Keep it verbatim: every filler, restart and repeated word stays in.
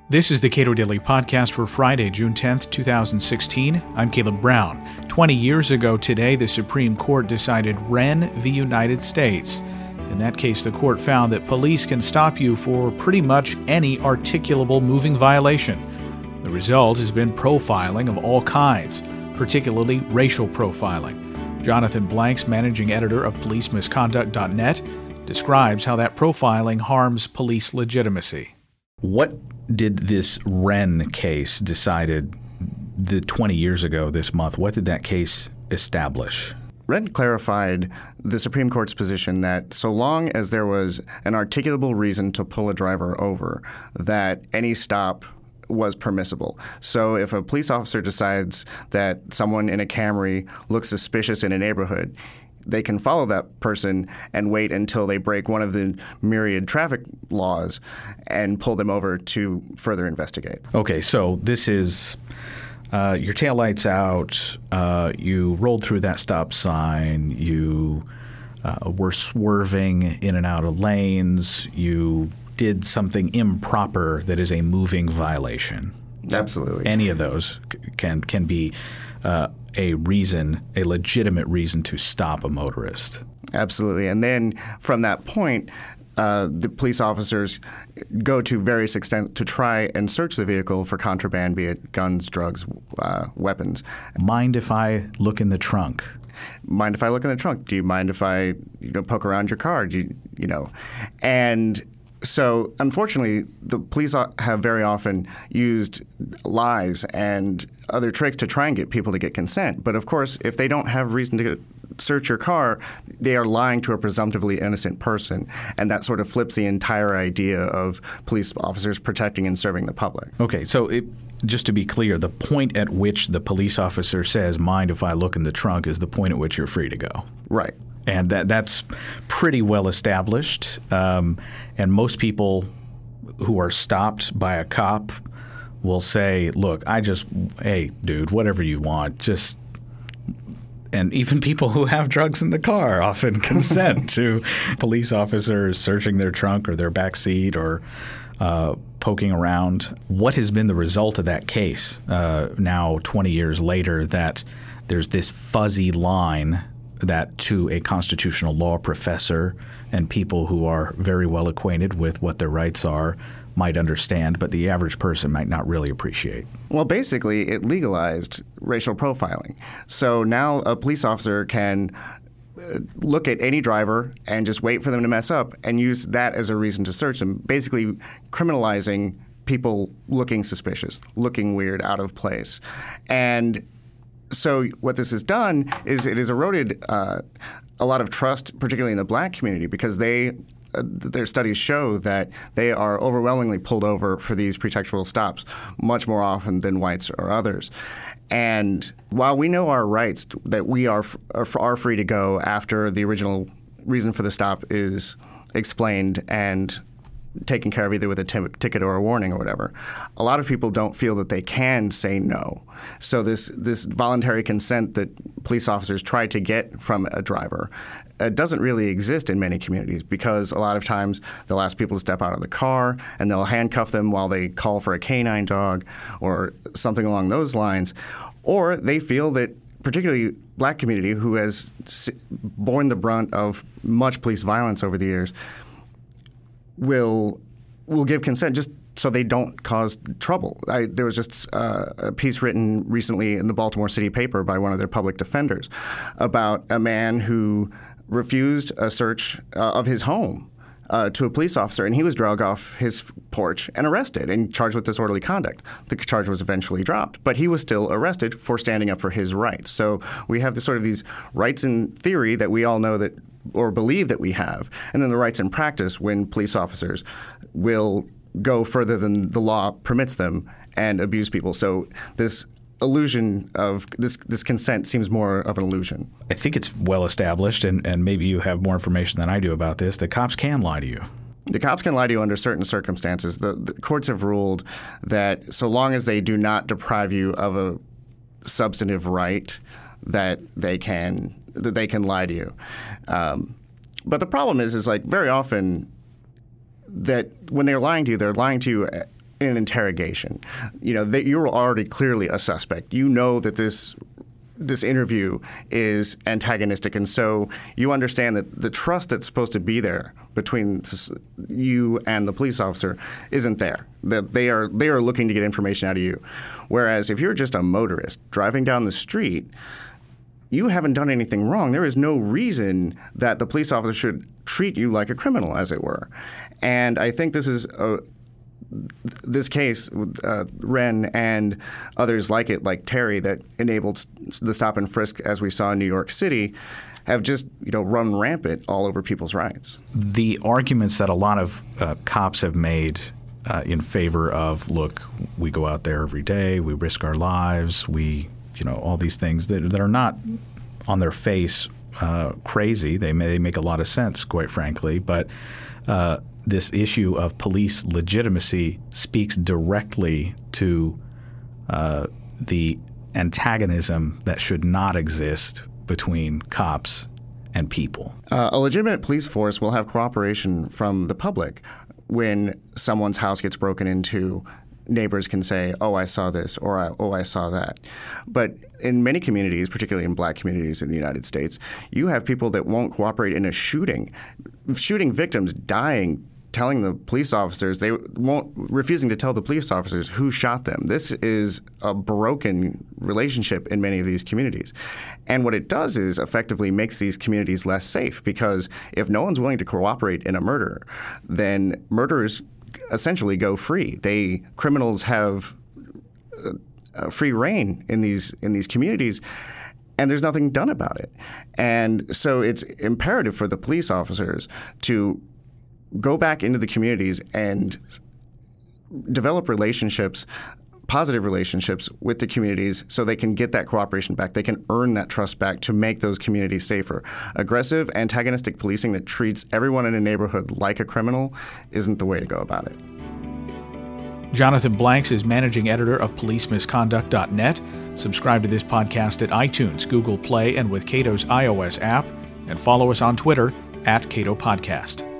This is the Cato Daily Podcast for Friday, June tenth, twenty sixteen. I'm Caleb Brown. Twenty years ago today, the Supreme Court decided Wren v. United States. In that case, the court found that police can stop you for pretty much any articulable moving violation. The result has been profiling of all kinds, particularly racial profiling. Jonathan Blanks, managing editor of police misconduct dot net, describes how that profiling harms police legitimacy. What did this Wren case decided the twenty years ago this month? What did that case establish? Wren clarified the Supreme Court's position that so long as there was an articulable reason to pull a driver over, that any stop was permissible. So if a police officer decides that someone in a Camry looks suspicious in a neighborhood, they can follow that person and wait until they break one of the myriad traffic laws and pull them over to further investigate. Okay, so this is uh, your taillight's out, uh, you rolled through that stop sign, you uh, were swerving in and out of lanes, you did something improper that is a moving violation. Absolutely. Any of those can can be uh, a reason, a legitimate reason to stop a motorist. Absolutely. And then from that point, uh, the police officers go to various extents to try and search the vehicle for contraband, be it guns, drugs, uh, weapons. Mind if I look in the trunk? Mind if I look in the trunk? Do you mind if I, you know, poke around your car? Do you, you know, and so, unfortunately, the police have very often used lies and other tricks to try and get people to get consent. But, of course, if they don't have reason to search your car, they are lying to a presumptively innocent person. And that sort of flips the entire idea of police officers protecting and serving the public. Okay, so it, just to be clear, the point at which the police officer says, mind if I look in the trunk, is the point at which you're free to go. Right. And that that's pretty well established. Um, and most people who are stopped by a cop will say, look, I just, hey, dude, whatever you want, just – and even people who have drugs in the car often consent to police officers searching their trunk or their back seat or uh, poking around. What has been the result of that case uh, now twenty years later, that there's this fuzzy line that to a constitutional law professor and people who are very well acquainted with what their rights are might understand, but the average person might not really appreciate? Well, basically, it legalized racial profiling. So now a police officer can look at any driver and just wait for them to mess up and use that as a reason to search them, basically criminalizing people looking suspicious, looking weird, out of place. And so what this has done is it has eroded uh, a lot of trust, particularly in the black community, because they uh, their studies show that they are overwhelmingly pulled over for these pretextual stops much more often than whites or others. And while we know our rights, that we are are, are free to go after the original reason for the stop is explained and taken care of either with a t- ticket or a warning or whatever, a lot of people don't feel that they can say no. So this this voluntary consent that police officers try to get from a driver uh, doesn't really exist in many communities, because a lot of times they'll ask people to step out of the car and they'll handcuff them while they call for a canine dog or something along those lines. Or they feel that, particularly black community, who has borne the brunt of much police violence over the years, will will give consent just so they don't cause trouble. I, there was just uh, a piece written recently in the Baltimore City paper by one of their public defenders about a man who refused a search uh, of his home uh, to a police officer, and he was dragged off his porch and arrested and charged with disorderly conduct. The charge was eventually dropped, but he was still arrested for standing up for his rights. So we have this sort of these rights in theory that we all know that or believe that we have, and then the rights in practice when police officers will go further than the law permits them and abuse people. So this illusion of this this consent seems more of an illusion. I think it's well established, and, and maybe you have more information than I do about this, that cops can lie to you. The cops can lie to you under certain circumstances. The, the courts have ruled that so long as they do not deprive you of a substantive right, that they can that they can lie to you. Um, but the problem is, is like very often that when they're lying to you, they're lying to you in an interrogation. You know, that you're already clearly a suspect. You know that this this interview is antagonistic, and so you understand that the trust that's supposed to be there between you and the police officer isn't there. That they are they are looking to get information out of you. Whereas if you're just a motorist driving down the street, you haven't done anything wrong. There is no reason that the police officer should treat you like a criminal, as it were. And I think this is a This case, uh, Wren and others like it, like Terry, that enabled the stop and frisk, as we saw in New York City, have just you know run rampant all over people's rights. The arguments that a lot of uh, cops have made uh, in favor of, look, we go out there every day, we risk our lives, we, you know, all these things that, that are not on their face uh, crazy. They may they make a lot of sense, quite frankly, but uh, this issue of police legitimacy speaks directly to uh, the antagonism that should not exist between cops and people. Uh, a legitimate police force will have cooperation from the public. When someone's house gets broken into, neighbors can say, oh, I saw this, or oh, I saw that. But in many communities, particularly in black communities in the United States, you have people that won't cooperate in a shooting, shooting victims dying, telling the police officers, they won't, refusing to tell the police officers who shot them. This is a broken relationship in many of these communities. And what it does is effectively makes these communities less safe, because if no one's willing to cooperate in a murder, then murderers essentially go free. They criminals have uh, free reign in these in these communities, and there's nothing done about it. And so it's imperative for the police officers to go back into the communities and develop relationships, positive relationships with the communities, so they can get that cooperation back. They can earn that trust back to make those communities safer. Aggressive, antagonistic policing that treats everyone in a neighborhood like a criminal isn't the way to go about it. Jonathan Blanks is managing editor of police misconduct dot net. Subscribe to this podcast at iTunes, Google Play, and with Cato's iOS app, and follow us on Twitter at Cato Podcast.